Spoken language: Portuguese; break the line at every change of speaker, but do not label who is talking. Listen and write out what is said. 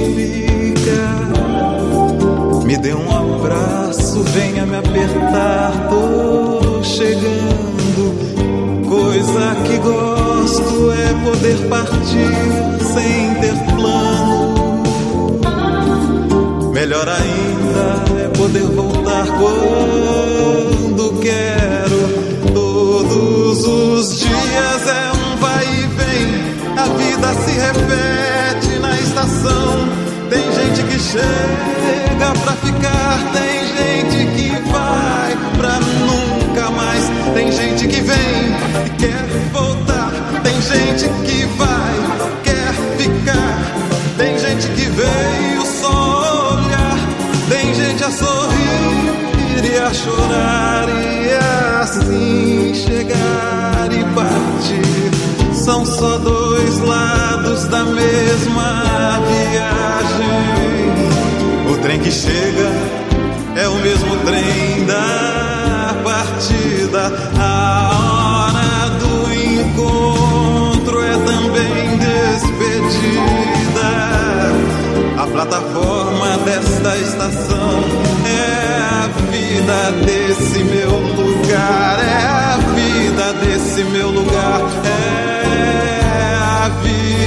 ficar. Me dê um abraço, venha me apertar, tô chegando. Coisa que gosto é poder partir sem ter plano. Melhor ainda é poder voltar quando quero. Todos os dias é um vai e vem, a vida se repete na estação. Tem gente que chega pra ficar, tem gente que vai pra nunca mais. Tem gente que vem e quer voltar, tem gente que vai, quer ficar. Tem gente que veio só olhar, tem gente a sorrir e a chorar, e assim chegar e partir. São só dois lados da mesma viagem. O trem que chega é o mesmo trem da partida. A hora do encontro é também despedida. A plataforma desta estação é a vida desse meu lugar. É a vida desse meu lugar. É a vida